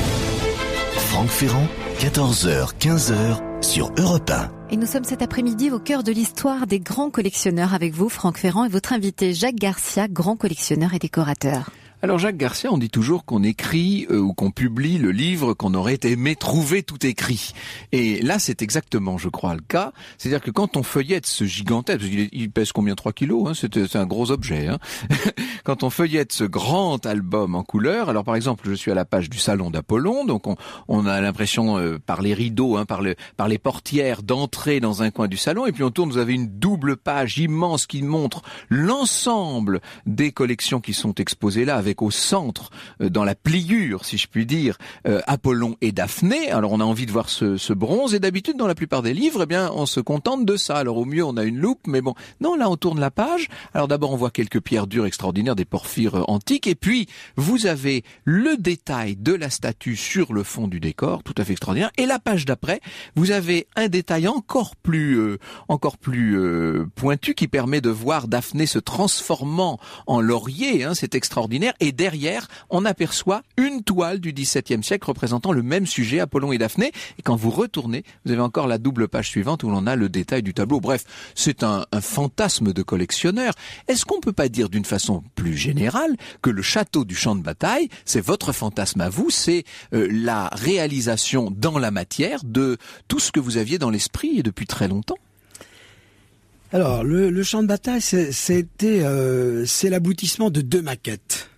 Franck Ferrand, quatorze heures quinze sur Europe un. Et nous sommes cet après-midi au cœur de l'histoire des grands collectionneurs avec vous, Franck Ferrand, et votre invité Jacques Garcia, grand collectionneur et décorateur. Alors Jacques Garcia, on dit toujours qu'on écrit euh, ou qu'on publie le livre qu'on aurait aimé trouver tout écrit. Et là, c'est exactement, je crois, le cas. C'est-à-dire que quand on feuillette ce gigantesque, parce qu'il est, il pèse combien, trois kilos, hein, c'est, c'est un gros objet. Hein. Quand on feuillette ce grand album en couleur, alors par exemple, je suis à la page du salon d'Apollon, donc on, on a l'impression euh, par les rideaux, hein, par, le, par les portières, d'entrer dans un coin du salon, et puis on tourne, vous avez une double page immense qui montre l'ensemble des collections qui sont exposées là, avec au centre, euh, dans la pliure, si je puis dire, euh, Apollon et Daphné. Alors on a envie de voir ce, ce bronze, et d'habitude dans la plupart des livres, eh bien on se contente de ça. Alors au mieux on a une loupe, mais bon, non, là on tourne la page. Alors d'abord on voit quelques pierres dures extraordinaires, des porphyres euh, antiques, et puis vous avez le détail de la statue sur le fond du décor, tout à fait extraordinaire. Et la page d'après, vous avez un détail encore plus, euh, encore plus euh, pointu qui permet de voir Daphné se transformant en laurier. Hein, c'est extraordinaire. Et derrière, on aperçoit une toile du dix-septième siècle représentant le même sujet, Apollon et Daphné. Et quand vous retournez, vous avez encore la double page suivante où l'on a le détail du tableau. Bref, c'est un, un fantasme de collectionneur. Est-ce qu'on peut pas dire d'une façon plus générale que le château du champ de bataille, c'est votre fantasme à vous, c'est euh, la réalisation dans la matière de tout ce que vous aviez dans l'esprit et depuis très longtemps? Alors, le, le champ de bataille, c'est, c'était, euh, c'est l'aboutissement de deux maquettes.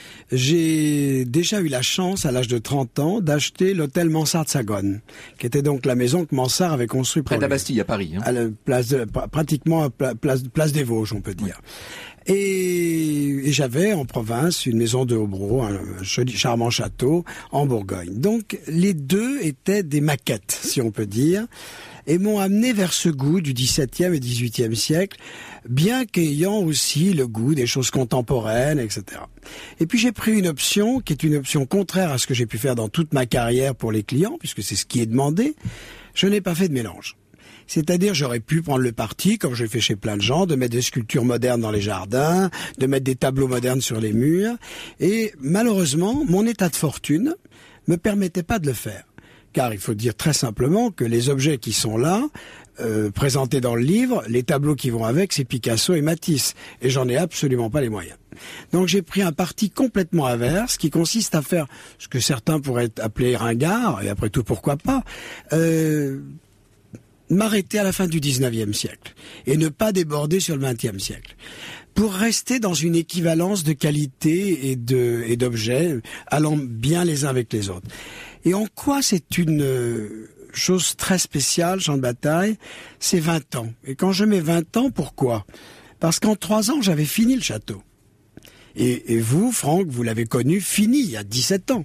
J'ai déjà eu la chance, à l'âge de trente ans, d'acheter l'hôtel Mansart-Sagone, qui était donc la maison que Mansart avait construite pour près de la Bastille, à Paris. Hein. À la place de, pratiquement à la place, place des Vosges, on peut dire. Oui. Et, et j'avais en province une maison de Hobro, un joli, charmant château en Bourgogne. Donc les deux étaient des maquettes, si on peut dire, et m'ont amené vers ce goût du dix-septième et dix-huitième siècle, bien qu'ayant aussi le goût des choses contemporaines, et cetera. Et puis j'ai pris une option qui est une option contraire à ce que j'ai pu faire dans toute ma carrière pour les clients, puisque c'est ce qui est demandé. Je n'ai pas fait de mélange. C'est-à-dire, j'aurais pu prendre le parti, comme je le fais chez plein de gens, de mettre des sculptures modernes dans les jardins, de mettre des tableaux modernes sur les murs. Et malheureusement, mon état de fortune me permettait pas de le faire. Car il faut dire très simplement que les objets qui sont là, euh, présentés dans le livre, les tableaux qui vont avec, c'est Picasso et Matisse. Et j'en ai absolument pas les moyens. Donc j'ai pris un parti complètement inverse, qui consiste à faire ce que certains pourraient appeler ringard, et après tout, pourquoi pas, euh, m'arrêter à la fin du dix-neuvième siècle et ne pas déborder sur le vingtième siècle, pour rester dans une équivalence de qualité et de et d'objets allant bien les uns avec les autres. Et en quoi c'est une chose très spéciale, champ de bataille, c'est vingt ans. Et quand je mets vingt ans, pourquoi? Parce qu'en trois ans, j'avais fini le château. Et, et vous, Franck, vous l'avez connu fini il y a dix-sept ans.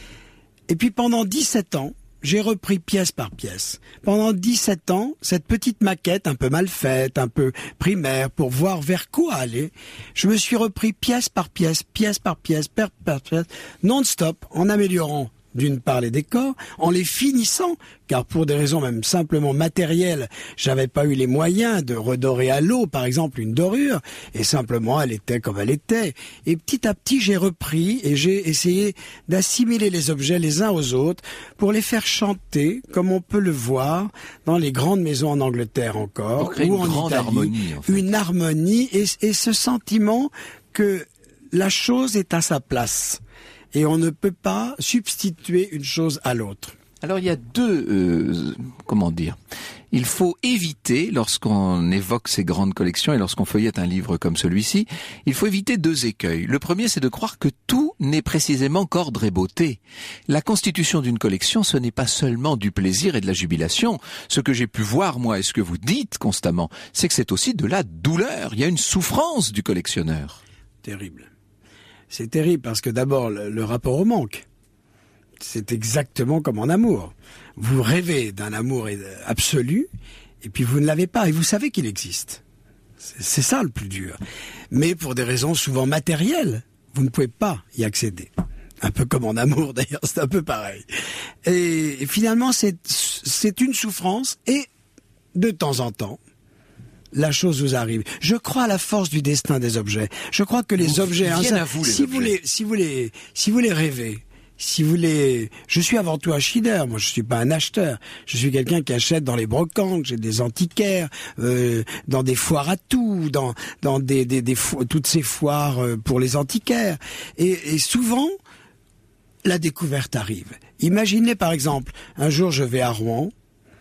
Et puis pendant dix-sept ans, j'ai repris pièce par pièce. Pendant dix-sept ans, cette petite maquette un peu mal faite, un peu primaire, pour voir vers quoi aller, je me suis repris pièce par pièce, pièce par pièce, pièce par pièce, non-stop, en améliorant d'une part les décors, en les finissant, car pour des raisons même simplement matérielles, j'avais pas eu les moyens de redorer à l'eau, par exemple, une dorure, et simplement elle était comme elle était. Et petit à petit, j'ai repris et j'ai essayé d'assimiler les objets les uns aux autres pour les faire chanter, comme on peut le voir dans les grandes maisons en Angleterre encore, pour créer ou une en grande Italie, harmonie, en fait. Une harmonie et, et ce sentiment que la chose est à sa place. Et on ne peut pas substituer une chose à l'autre. Alors il y a deux, euh, comment dire, il faut éviter, lorsqu'on évoque ces grandes collections et lorsqu'on feuillette un livre comme celui-ci, il faut éviter deux écueils. Le premier, c'est de croire que tout n'est précisément qu'ordre et beauté. La constitution d'une collection, ce n'est pas seulement du plaisir et de la jubilation. Ce que j'ai pu voir, moi, et ce que vous dites constamment, c'est que c'est aussi de la douleur. Il y a une souffrance du collectionneur. Terrible. C'est terrible parce que d'abord, le, le rapport au manque, c'est exactement comme en amour. Vous rêvez d'un amour absolu et puis vous ne l'avez pas et vous savez qu'il existe. C'est, c'est ça le plus dur. Mais pour des raisons souvent matérielles, vous ne pouvez pas y accéder. Un peu comme en amour d'ailleurs, c'est un peu pareil. Et, et finalement, c'est, c'est une souffrance et de temps en temps, la chose vous arrive. Je crois à la force du destin des objets. Je crois que les vous objets, hein, ça, à vous, les si objets. vous les, si vous les, si vous les rêvez, si vous voulez, je suis avant tout un chineur, moi je suis pas un acheteur. Je suis quelqu'un qui achète dans les brocantes, j'ai des antiquaires, euh, dans des foires à tout, dans dans des des, des fo- toutes ces foires euh, pour les antiquaires. Et, et souvent, la découverte arrive. Imaginez par exemple, un jour je vais à Rouen,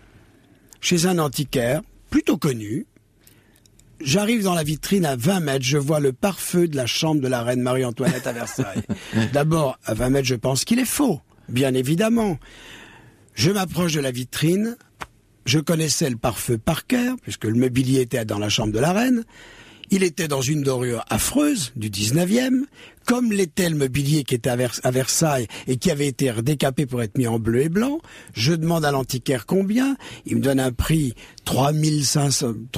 chez un antiquaire plutôt connu. J'arrive dans la vitrine à vingt mètres, je vois le pare-feu de la chambre de la reine Marie-Antoinette à Versailles. D'abord, à vingt mètres, je pense qu'il est faux, bien évidemment. Je m'approche de la vitrine, je connaissais le pare-feu par cœur, puisque le mobilier était dans la chambre de la reine. Il était dans une dorure affreuse du dix-neuvième, comme l'était le mobilier qui était à, Vers- à Versailles et qui avait été redécapé pour être mis en bleu et blanc. Je demande à l'antiquaire combien. Il me donne un prix trois mille cinq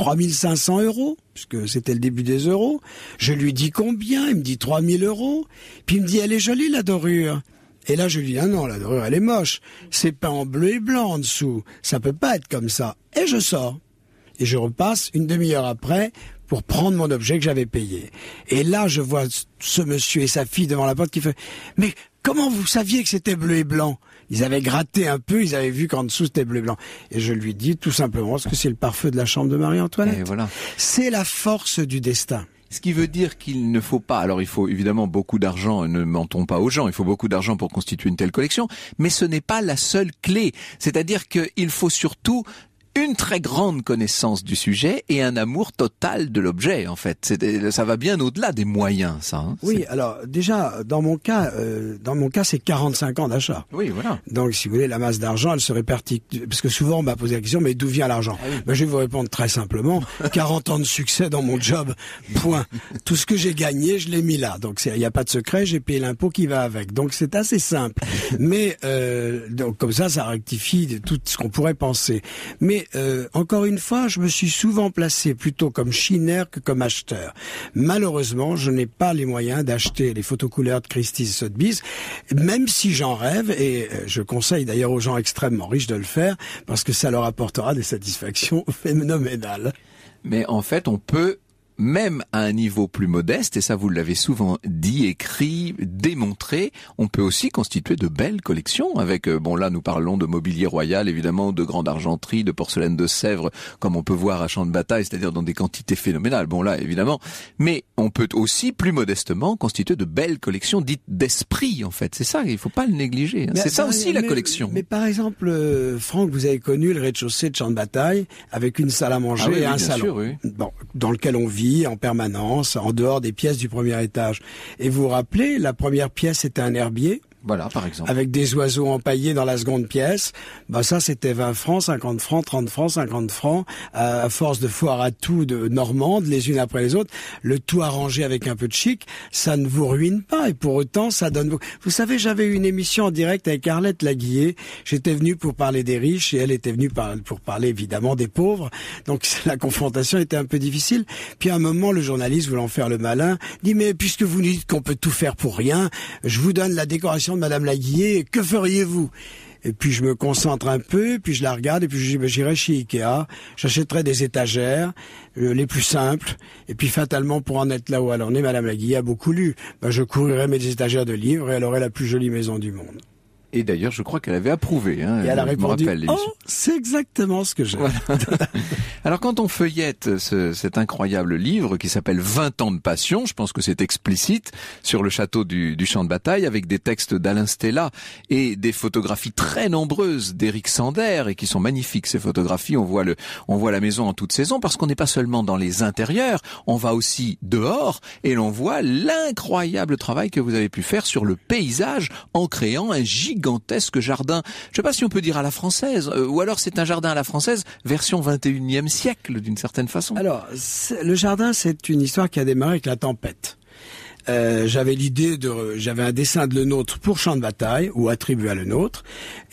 cents euros, puisque c'était le début des euros. Je lui dis combien. Il me dit trois mille euros. Puis il me dit, elle est jolie la dorure. Et là, je lui dis, ah non, la dorure, elle est moche. C'est peint en bleu et blanc en dessous. Ça peut pas être comme ça. Et je sors. Et je repasse une demi-heure après pour prendre mon objet que j'avais payé. Et là, je vois ce monsieur et sa fille devant la porte qui fait « Mais comment vous saviez que c'était bleu et blanc ?» Ils avaient gratté un peu, ils avaient vu qu'en dessous c'était bleu et blanc. Et je lui dis tout simplement parce que c'est le pare-feu de la chambre de Marie-Antoinette. Et voilà. C'est la force du destin. Ce qui veut dire qu'il ne faut pas, alors il faut évidemment beaucoup d'argent, ne mentons pas aux gens, il faut beaucoup d'argent pour constituer une telle collection, mais ce n'est pas la seule clé. C'est-à-dire qu'il faut surtout une très grande connaissance du sujet et un amour total de l'objet, en fait. C'est, ça va bien au-delà des moyens, ça. Hein. Oui, c'est... alors déjà, dans mon cas, euh, dans mon cas, c'est quarante-cinq ans d'achat. Oui, voilà. Donc, si vous voulez, la masse d'argent, elle se répartit. Parce que souvent, on m'a posé la question, mais d'où vient l'argent ? Ah oui. Ben, je vais vous répondre très simplement. quarante ans de succès dans mon job, point. Tout ce que j'ai gagné, je l'ai mis là. Donc, il n'y a pas de secret, j'ai payé l'impôt qui va avec. Donc, c'est assez simple. Mais, euh, donc, comme ça, ça rectifie de tout ce qu'on pourrait penser. Mais, Euh, encore une fois, je me suis souvent placé plutôt comme chineur que comme acheteur. Malheureusement, je n'ai pas les moyens d'acheter les photocouleurs de Christie's et Sotheby's, même si j'en rêve, et je conseille d'ailleurs aux gens extrêmement riches de le faire, parce que ça leur apportera des satisfactions phénoménales. Mais en fait, on peut, même à un niveau plus modeste, et ça vous l'avez souvent dit, écrit, démontré, on peut aussi constituer de belles collections avec, bon là nous parlons de mobilier royal évidemment, de grande argenterie, de porcelaine de Sèvres, comme on peut voir à Champ de Bataille, c'est-à-dire dans des quantités phénoménales, bon là évidemment, mais on peut aussi plus modestement constituer de belles collections dites d'esprit en fait, c'est ça, il faut pas le négliger, hein. C'est ça aussi mais, la collection. Mais par exemple, euh, Franck, vous avez connu le rez-de-chaussée de Champ de Bataille avec une salle à manger ah oui, et oui, un bien salon, sûr, oui. bon, dans lequel on vit en permanence, en dehors des pièces du premier étage. Et vous vous rappelez, la première pièce était un herbier. Voilà, par exemple. Avec des oiseaux empaillés dans la seconde pièce. Bah ça, c'était vingt francs, cinquante francs, trente francs, cinquante francs, à force de foire à tout de normandes, les unes après les autres. Le tout arrangé avec un peu de chic, ça ne vous ruine pas. Et pour autant, ça donne... Vous savez, j'avais une émission en direct avec Arlette Laguillet. J'étais venu pour parler des riches et elle était venue pour parler évidemment des pauvres. Donc la confrontation était un peu difficile. Puis à un moment, le journaliste, voulant faire le malin, dit « Mais puisque vous dites qu'on peut tout faire pour rien, je vous donne la décoration de Madame Laguillet, que feriez-vous ?» Et puis je me concentre un peu, puis je la regarde, et puis je dis, ben, j'irai chez Ikea, j'achèterai des étagères, euh, les plus simples, et puis fatalement, pour en être là où elle en est, Madame Laguillet a beaucoup lu. Ben, je couvrirai mes étagères de livres, et elle aurait la plus jolie maison du monde. Et d'ailleurs, je crois qu'elle avait approuvé. Hein, et elle a répondu, rappelle, oh, c'est exactement ce que j'ai. Voilà. Alors, quand on feuillette ce, cet incroyable livre qui s'appelle vingt ans de passion, je pense que c'est explicite, sur le château du, du Champ de Bataille, avec des textes d'Alain Stella et des photographies très nombreuses d'Éric Sander, et qui sont magnifiques, ces photographies. On voit le, on voit la maison en toute saison, parce qu'on n'est pas seulement dans les intérieurs, on va aussi dehors, et l'on voit l'incroyable travail que vous avez pu faire sur le paysage, en créant un gigantesque gigantesque jardin, je sais pas si on peut dire à la française, euh, ou alors c'est un jardin à la française, version vingt et unième siècle, d'une certaine façon. Alors, le jardin, c'est une histoire qui a démarré avec la tempête. Euh, j'avais l'idée de, j'avais un dessin de Lenôtre pour Champ de Bataille, ou attribué à Lenôtre,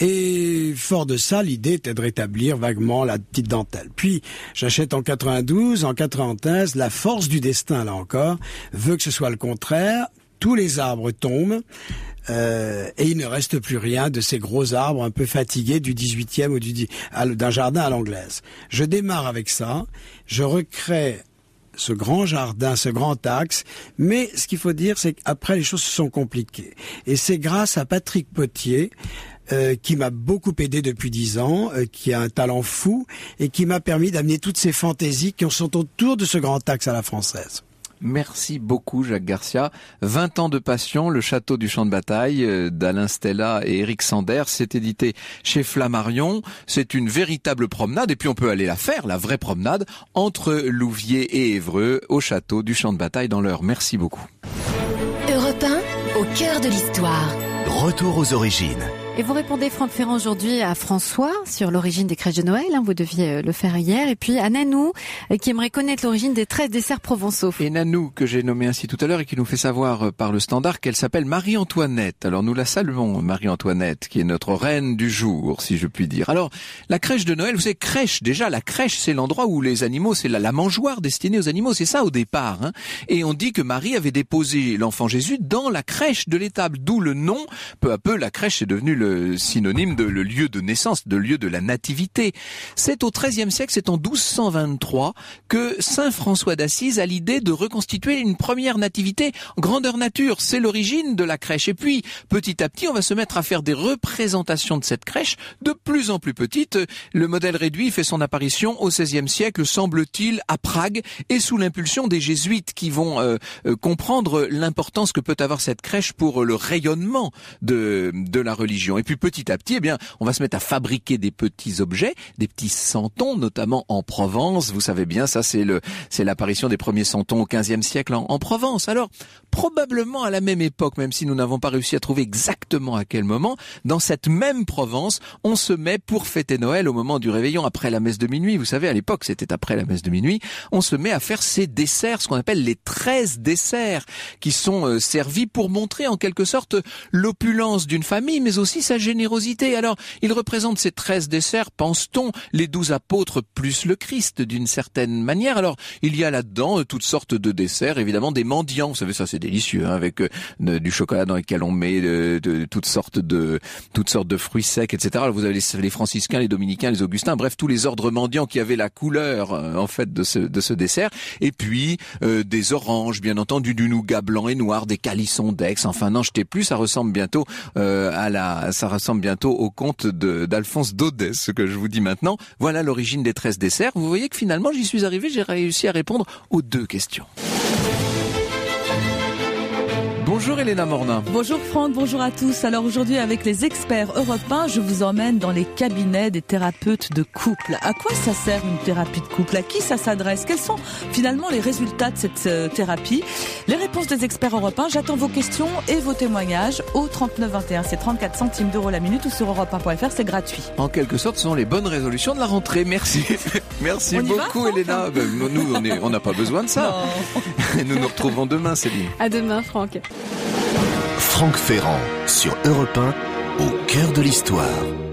et fort de ça, l'idée était de rétablir vaguement la petite dentelle. Puis, j'achète en quatre-vingt-douze, en quatre-vingt-quinze, la force du destin, là encore, veut que ce soit le contraire, tous les arbres tombent, Euh, et il ne reste plus rien de ces gros arbres un peu fatigués du dix-huitième ou du d'un jardin à l'anglaise. Je démarre avec ça, je recrée ce grand jardin, ce grand axe. Mais ce qu'il faut dire, c'est qu'après, les choses se sont compliquées. Et c'est grâce à Patrick Potier, Euh, qui m'a beaucoup aidé depuis dix ans, euh, qui a un talent fou et qui m'a permis d'amener toutes ces fantaisies qui sont autour de ce grand axe à la française. Merci beaucoup Jacques Garcia. vingt ans de passion, le château du champ de bataille euh, d'Alain Stella et Éric Sanders, c'est édité chez Flammarion. C'est une véritable promenade et puis on peut aller la faire, la vraie promenade, entre Louviers et Évreux au château du champ de bataille dans l'Eure. Merci beaucoup. Europe un, au cœur de l'histoire. Retour aux origines. Et vous répondez, Franck Ferrand, aujourd'hui à François sur l'origine des crèches de Noël. Hein, vous deviez le faire hier. Et puis à Nanou, qui aimerait connaître l'origine des treize desserts provençaux. Et Nanou, que j'ai nommé ainsi tout à l'heure et qui nous fait savoir par le standard qu'elle s'appelle Marie-Antoinette. Alors nous la saluons, Marie-Antoinette, qui est notre reine du jour, si je puis dire. Alors, la crèche de Noël, vous savez, crèche, déjà, la crèche, c'est l'endroit où les animaux, c'est la, la mangeoire destinée aux animaux. C'est ça au départ. Hein. Et on dit que Marie avait déposé l'enfant Jésus dans la crèche de l'étable. D'où le nom. Peu à peu, la crèche est devenue le synonyme de le lieu de naissance, de lieu de la nativité. C'est au treizième siècle, c'est en douze cent vingt-trois, que saint François d'Assise a l'idée de reconstituer une première nativité en grandeur nature. C'est l'origine de la crèche. Et puis, petit à petit, on va se mettre à faire des représentations de cette crèche de plus en plus petites. Le modèle réduit fait son apparition au seizième siècle, semble-t-il, à Prague, et sous l'impulsion des jésuites qui vont euh, euh, comprendre l'importance que peut avoir cette crèche pour le rayonnement de, de la religion. Et puis, petit Petit à petit, eh bien, on va se mettre à fabriquer des petits objets, des petits santons, notamment en Provence. Vous savez bien, ça c'est le, c'est l'apparition des premiers santons au quinzième siècle en, en Provence. Alors, probablement à la même époque, même si nous n'avons pas réussi à trouver exactement à quel moment, dans cette même Provence, on se met pour fêter Noël au moment du réveillon, après la messe de minuit. Vous savez, à l'époque, c'était après la messe de minuit. On se met à faire ces desserts, ce qu'on appelle les treize desserts, qui sont euh, servis pour montrer en quelque sorte l'opulence d'une famille, mais aussi sa générosité. Alors, il représente ces treize desserts, pense-t-on, les douze apôtres plus le Christ, d'une certaine manière. Alors, il y a là-dedans euh, toutes sortes de desserts, évidemment des mendiants. Vous savez, ça c'est délicieux, hein, avec euh, de, du chocolat dans lequel on met de, de, toutes sortes de toutes sortes de fruits secs, et cetera. Alors, vous avez les, les franciscains, les dominicains, les augustins, bref, tous les ordres mendiants qui avaient la couleur, euh, en fait, de ce, de ce dessert. Et puis, euh, des oranges, bien entendu, du nougat blanc et noir, des calissons d'Aix. Enfin, n'en jetez plus, ça ressemble bientôt euh, à la, ça ressemble bientôt au conte de, d'Alphonse Daudet, ce que je vous dis maintenant. Voilà l'origine des treize desserts. Vous voyez que finalement, j'y suis arrivé, j'ai réussi à répondre aux deux questions. Bonjour Elena Mornin. Bonjour Franck, bonjour à tous. Alors aujourd'hui avec les experts européens, je vous emmène dans les cabinets des thérapeutes de couple. À quoi ça sert une thérapie de couple? À qui ça s'adresse? Quels sont finalement les résultats de cette euh, thérapie? Les réponses des experts européens, j'attends vos questions et vos témoignages au trente-neuf vingt et un. C'est trente-quatre centimes d'euros la minute ou sur europe un point f r, c'est gratuit. En quelque sorte, ce sont les bonnes résolutions de la rentrée. Merci. Merci on beaucoup va, Elena. Ben, nous, on est, on n'a pas besoin de ça. Nous nous retrouvons demain, Céline. À demain, Franck. Franck Ferrand sur Europe un, au cœur de l'histoire.